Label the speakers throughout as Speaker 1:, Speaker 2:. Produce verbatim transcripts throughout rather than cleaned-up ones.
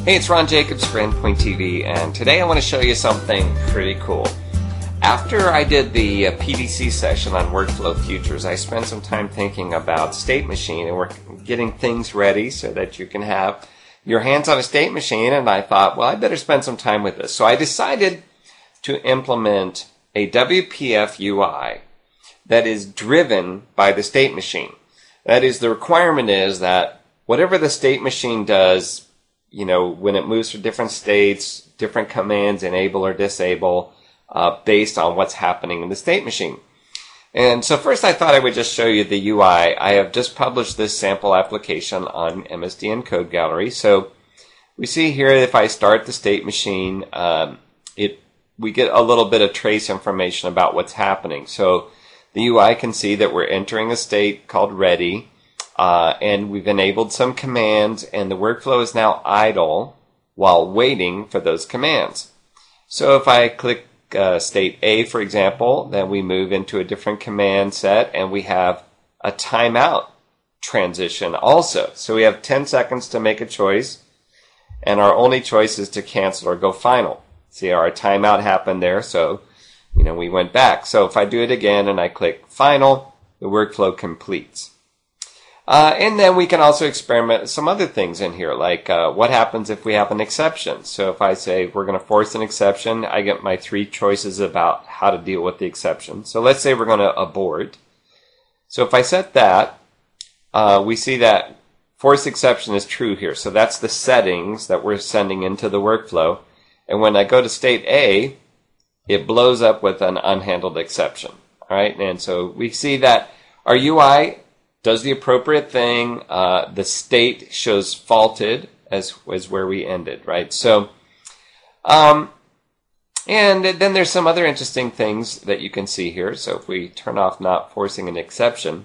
Speaker 1: Hey, it's Ron Jacobs for Endpoint T V, and today I want to show you something pretty cool. After I did the uh, P D C session on Workflow Futures, I spent some time thinking about State Machine, and we're getting things ready so that you can have your hands on a State Machine, and I thought, well, I better spend some time with this. So I decided to implement a W P F U I that is driven by the State Machine. That is, the requirement is that whatever the State Machine does, you know, when it moves through different states, different commands enable or disable uh, based on what's happening in the State Machine. And so first I thought I would just show you the U I. I have just published this sample application on M S D N Code Gallery. So we see here if I start the State Machine, um, it we get a little bit of trace information about what's happening. So the U I can see that we're entering a state called ready. Uh, and we've enabled some commands, and the workflow is now idle while waiting for those commands. So if I click uh, state A, for example, then we move into a different command set, and we have a timeout transition also. So we have ten seconds to make a choice, and our only choice is to cancel or go final. See, our timeout happened there, so you know we went back. So if I do it again and I click final, the workflow completes. Uh, and then we can also experiment with some other things in here, like uh, what happens if we have an exception. So if I say we're going to force an exception, I get my three choices about how to deal with the exception. So let's say we're going to abort. So if I set that, uh, we see that force exception is true here. So that's the settings that we're sending into the workflow. And when I go to state A, it blows up with an unhandled exception. All right, and so we see that our U I does the appropriate thing. Uh, the state shows faulted as as where we ended, right? So, um, and then there's some other interesting things that you can see here. So if we turn off not forcing an exception,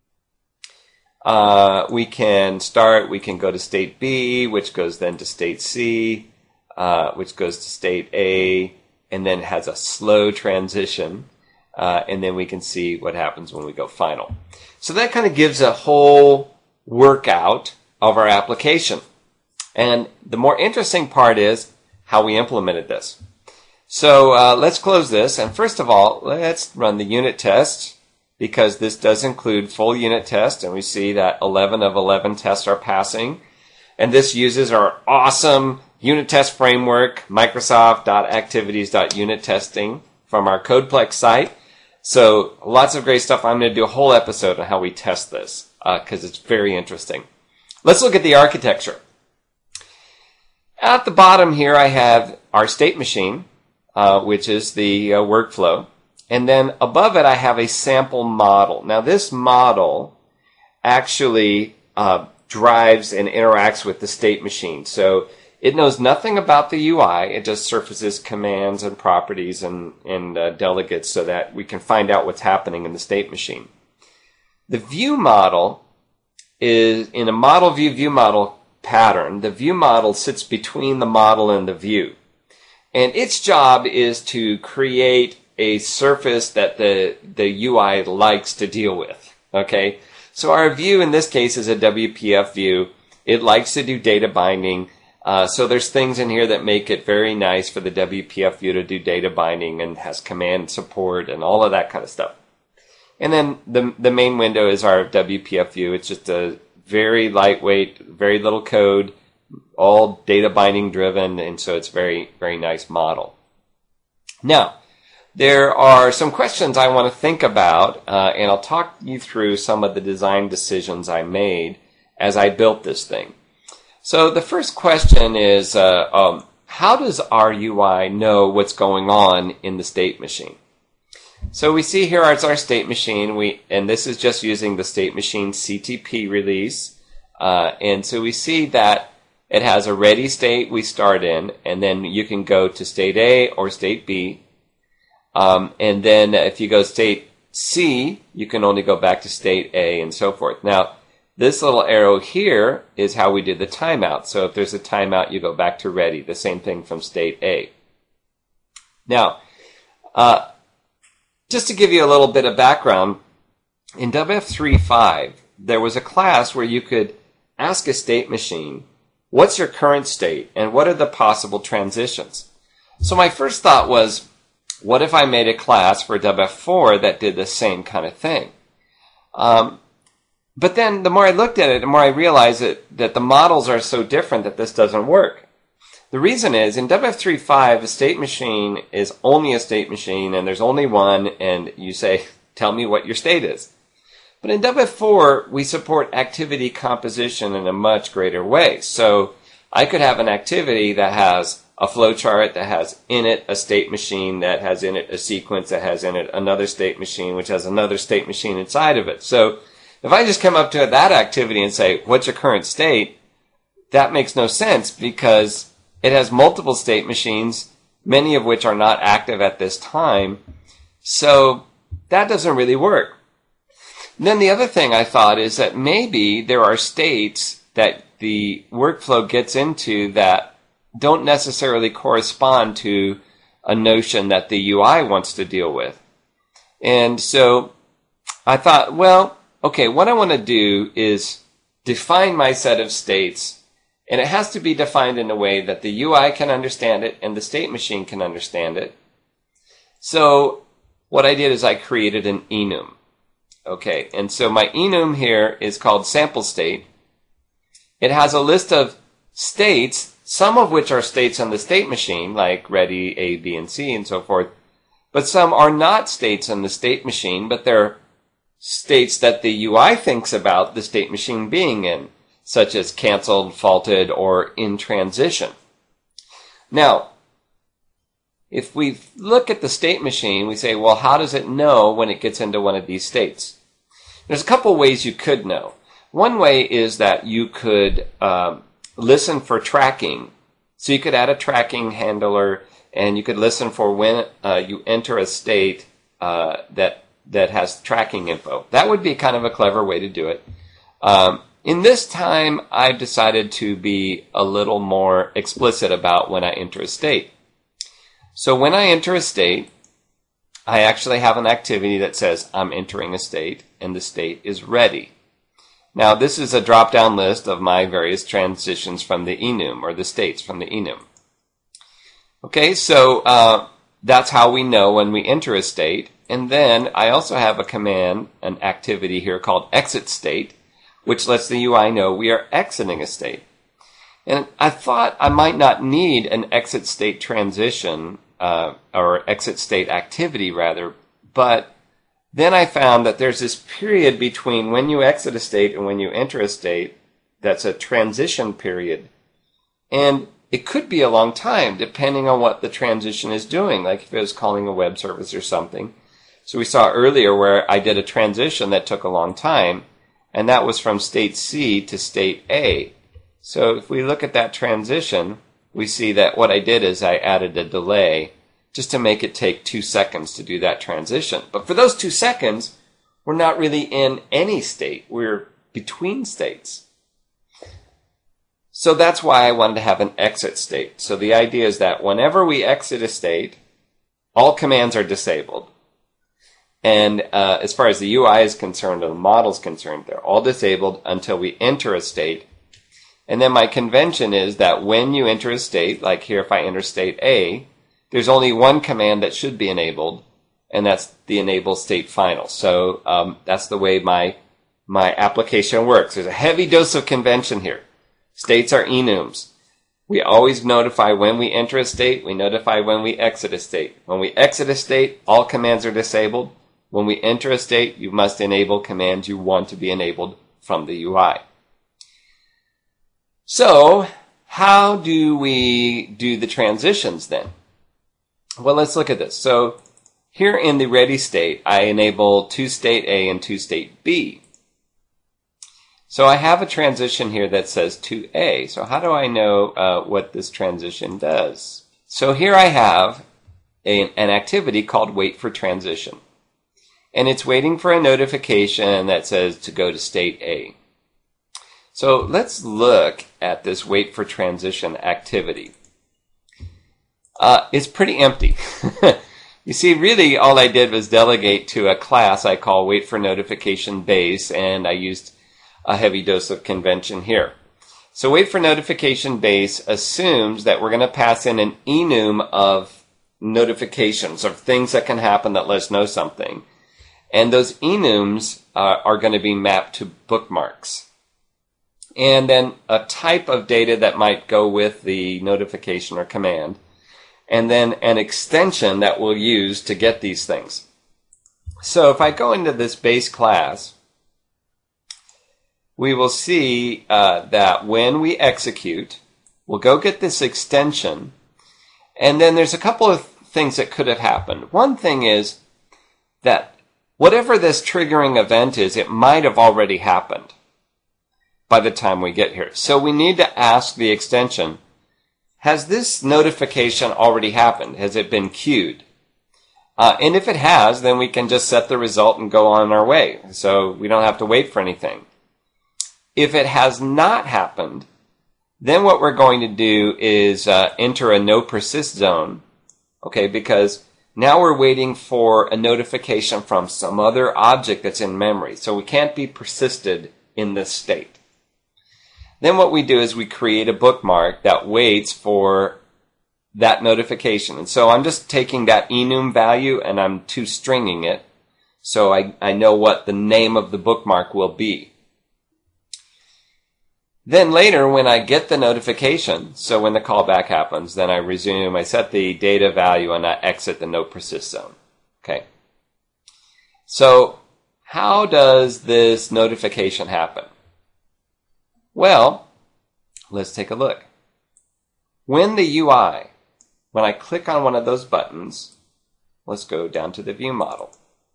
Speaker 1: uh, we can start, we can go to state B, which goes then to state C, uh, which goes to state A, and then has a slow transition. Uh, and then we can see what happens when we go final. So that kind of gives a whole workout of our application. And the more interesting part is how we implemented this. So uh, let's close this. And first of all, let's run the unit test, because this does include full unit test. And we see that eleven of eleven tests are passing. And this uses our awesome unit test framework, Microsoft dot activities dot unit testing from our CodePlex site. So lots of great stuff. I'm going to do a whole episode on how we test this because uh, it's very interesting. Let's look at the architecture. At the bottom here I have our State Machine, uh, which is the uh, workflow. And then above it I have a sample model. Now this model actually uh, drives and interacts with the State Machine. So it knows nothing about the U I. It just surfaces commands and properties and, and uh, delegates so that we can find out what's happening in the State Machine. The view model is, in a model view view model pattern, the view model sits between the model and the view. And its job is to create a surface that the, the U I likes to deal with. Okay? So our view in this case is a W P F view. It likes to do data binding. Uh, so there's things in here that make it very nice for the W P F view to do data binding and has command support and all of that kind of stuff. And then the the main window is our W P F view. It's just a very lightweight, very little code, all data binding driven, and so it's very, very nice model. Now, there are some questions I want to think about, uh, and I'll talk you through some of the design decisions I made as I built this thing. So the first question is, uh, um, how does our U I know what's going on in the State Machine? So we see here it's our State Machine, we, and this is just using the State Machine C T P release. Uh, and so we see that it has a ready state we start in, and then you can go to state A or state B. Um, and then if you go state C, you can only go back to state A and so forth. Now, this little arrow here is how we did the timeout. So if there's a timeout, you go back to ready. The same thing from state A. Now, uh, just to give you a little bit of background, in W F three point five, there was a class where you could ask a State Machine what's your current state and what are the possible transitions? So my first thought was, what if I made a class for W F four that did the same kind of thing? Um, but then the more I looked at it, the more I realized that, that the models are so different that this doesn't work. The reason is, in W F three point five, a state machine is only a state machine, and there's only one, and you say, tell me what your state is. But in W F four, we support activity composition in a much greater way. So I could have an activity that has a flowchart that has in it a state machine, that has in it a sequence, that has in it another state machine, which has another state machine inside of it. So if I just come up to that activity and say, what's your current state? That makes no sense because it has multiple state machines, many of which are not active at this time. So that doesn't really work. And then the other thing I thought is that maybe there are states that the workflow gets into that don't necessarily correspond to a notion that the U I wants to deal with. And so I thought, well, okay, what I want to do is define my set of states, and it has to be defined in a way that the U I can understand it and the state machine can understand it. So what I did is I created an enum. Okay, and so my enum here is called sample state. It has a list of states, some of which are states on the state machine, like ready, A, B, and C, and so forth. But some are not states on the state machine, but they're states that the U I thinks about the state machine being in, such as canceled, faulted, or in transition. Now, if we look at the state machine, we say, well, how does it know when it gets into one of these states? There's a couple ways you could know. One way is that you could um, listen for tracking. So you could add a tracking handler, and you could listen for when uh, you enter a state uh, that that has tracking info. That would be kind of a clever way to do it. Um, in this time, I've decided to be a little more explicit about when I enter a state. So when I enter a state, I actually have an activity that says I'm entering a state, and the state is ready. Now, this is a drop-down list of my various transitions from the enum, or the states from the enum. Okay, so uh, that's how we know when we enter a state. And then I also have a command, an activity here called exit state, which lets the U I know we are exiting a state. And I thought I might not need an exit state transition, uh, or exit state activity rather, but then I found that there's this period between when you exit a state and when you enter a state that's a transition period. And it could be a long time depending on what the transition is doing, like if it was calling a web service or something. So we saw earlier where I did a transition that took a long time, and that was from state C to state A. So if we look at that transition, we see that what I did is I added a delay just to make it take two seconds to do that transition. But for those two seconds, we're not really in any state. We're between states. So that's why I wanted to have an exit state. So the idea is that whenever we exit a state, all commands are disabled. And uh, as far as the U I is concerned, or the model is concerned, they're all disabled until we enter a state. And then my convention is that when you enter a state, like here if I enter state A, there's only one command that should be enabled, and that's the enable state final. So um, that's the way my my application works. There's a heavy dose of convention here. States are enums. We always notify when we enter a state. We notify when we exit a state. When we exit a state, all commands are disabled. When we enter a state, you must enable commands you want to be enabled from the U I. So, how do we do the transitions then? Well, let's look at this. So, here in the ready state, I enable to state A and to state B. So I have a transition here that says to A. So how do I know uh, what this transition does? So here I have a, an activity called wait for transition. And it's waiting for a notification that says to go to state A. So let's look at this wait for transition activity. Uh, it's pretty empty. You see, really all I did was delegate to a class I call wait for notification base, and I used a heavy dose of convention here. So wait for notification base assumes that we're going to pass in an enum of notifications, of things that can happen that let us know something. And those enums uh, are going to be mapped to bookmarks. And then a type of data that might go with the notification or command. And then an extension that we'll use to get these things. So if I go into this base class, we will see uh, that when we execute, we'll go get this extension. And then there's a couple of things that could have happened. One thing is that whatever this triggering event is, it might have already happened by the time we get here. So we need to ask the extension, has this notification already happened? Has it been queued? Uh, and if it has, then we can just set the result and go on our way. So we don't have to wait for anything. If it has not happened, then what we're going to do is uh, enter a no persist zone. Okay, because now we're waiting for a notification from some other object that's in memory. So we can't be persisted in this state. Then what we do is we create a bookmark that waits for that notification. And so I'm just taking that enum value and I'm toStringing it so I, I know what the name of the bookmark will be. Then later when I get the notification, so when the callback happens, then I resume, I set the data value and I exit the no persist zone. Okay. So how does this notification happen? Well, let's take a look. When the U I, when I click on one of those buttons, let's go down to the view model.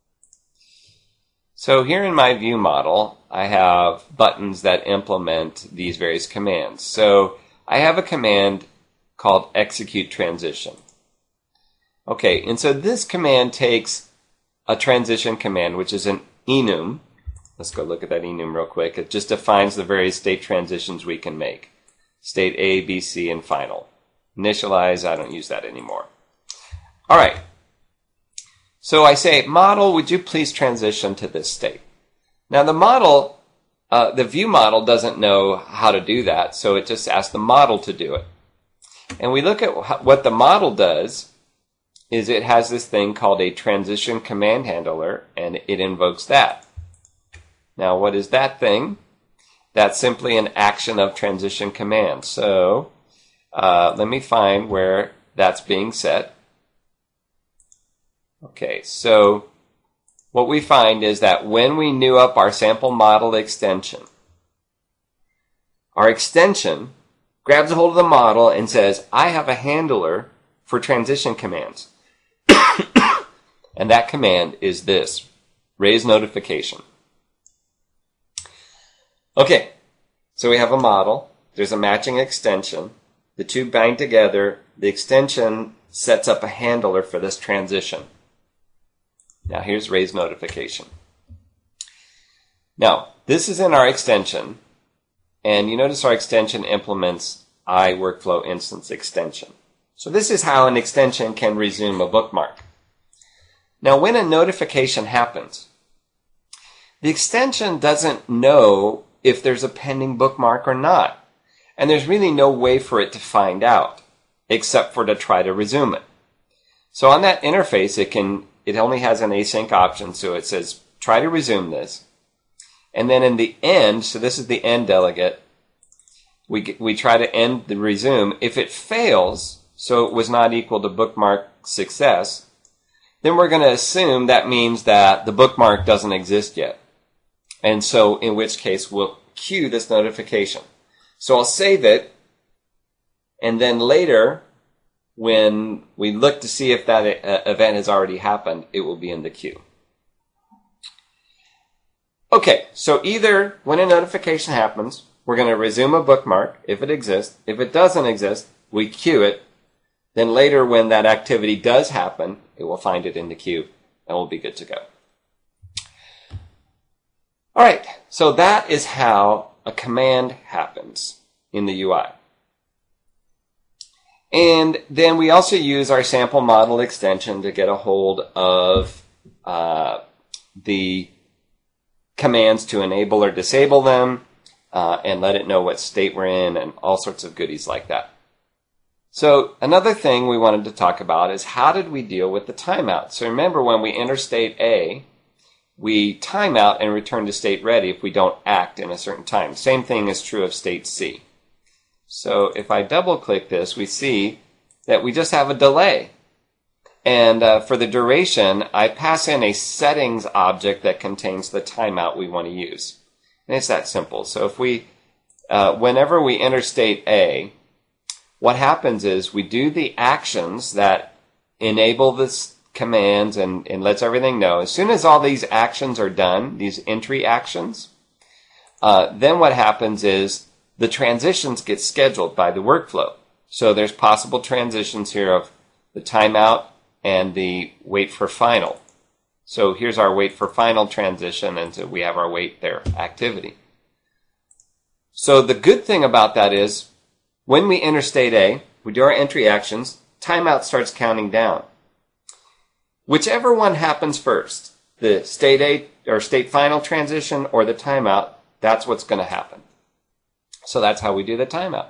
Speaker 1: So here in my view model, I have buttons that implement these various commands. So I have a command called execute transition. Okay, and so this command takes a transition command, which is an enum. Let's go look at that enum real quick. It just defines the various state transitions we can make. State A, B, C, and final. Initialize, I don't use that anymore. All right. So I say, model, would you please transition to this state? Now the model, uh, the view model doesn't know how to do that, so it just asks the model to do it. And we look at what the model does is it has this thing called a transition command handler, and it invokes that. Now what is that thing? That's simply an action of transition command. So uh, let me find where that's being set. Okay, so what we find is that when we new up our sample model extension, our extension grabs a hold of the model and says, I have a handler for transition commands. And that command is this, raise notification. Okay, so we have a model. There's a matching extension. The two bind together. The extension sets up a handler for this transition. Now here's raise notification. Now, this is in our extension, and you notice our extension implements iWorkflow instance extension. So this is how an extension can resume a bookmark. Now when a notification happens, the extension doesn't know if there's a pending bookmark or not. And there's really no way for it to find out, except for to try to resume it. So on that interface, it can It only has an async option, so it says, try to resume this. And then in the end, so this is the end delegate, we, we try to end the resume. If it fails, so it was not equal to bookmark success, then we're going to assume that means that the bookmark doesn't exist yet. And so in which case, we'll queue this notification. So I'll save it, and then later, when we look to see if that uh, event has already happened, it will be in the queue. Okay, so either when a notification happens, we're going to resume a bookmark if it exists. If it doesn't exist, we queue it. Then later when that activity does happen, it will find it in the queue and we'll be good to go. All right, so that is how a command happens in the U I. And then we also use our sample model extension to get a hold of uh, the commands to enable or disable them. uh, and let it know what state we're in and all sorts of goodies like that. So another thing we wanted to talk about is how did we deal with the timeout? So remember, when we enter state A, we time out and return to state ready if we don't act in a certain time. Same thing is true of state C. So if I double click this, we see that we just have a delay. And uh, for the duration, I pass in a settings object that contains the timeout we want to use. And it's that simple. So if we, uh, whenever we enter state A, what happens is we do the actions that enable this commands and, and lets everything know. As soon as all these actions are done, these entry actions, uh, then what happens is the transitions get scheduled by the workflow. So there's possible transitions here of the timeout and the wait for final. So here's our wait for final transition, and so we have our wait there activity. So the good thing about that is when we enter state A, we do our entry actions, timeout starts counting down. Whichever one happens first, the state A or state final transition or the timeout, that's what's going to happen. So that's how we do the timeout.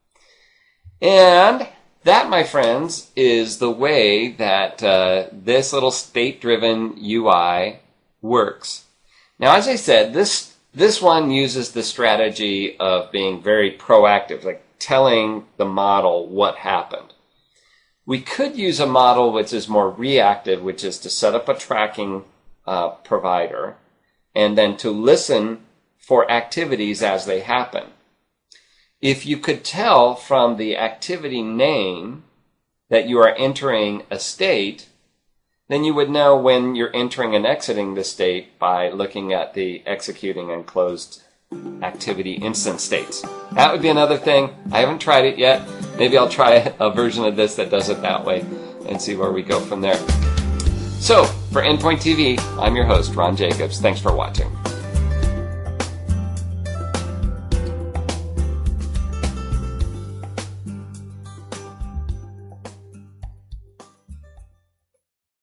Speaker 1: And that, my friends, is the way that uh, this little state-driven U I works. Now, as I said, this this one uses the strategy of being very proactive, like telling the model what happened. We could use a model which is more reactive, which is to set up a tracking uh, provider and then to listen for activities as they happen. If you could tell from the activity name that you are entering a state, then you would know when you're entering and exiting the state by looking at the executing and closed activity instance states. That would be another thing. I haven't tried it yet. Maybe I'll try a version of this that does it that way and see where we go from there. So, for Endpoint T V, I'm your host, Ron Jacobs. Thanks for watching.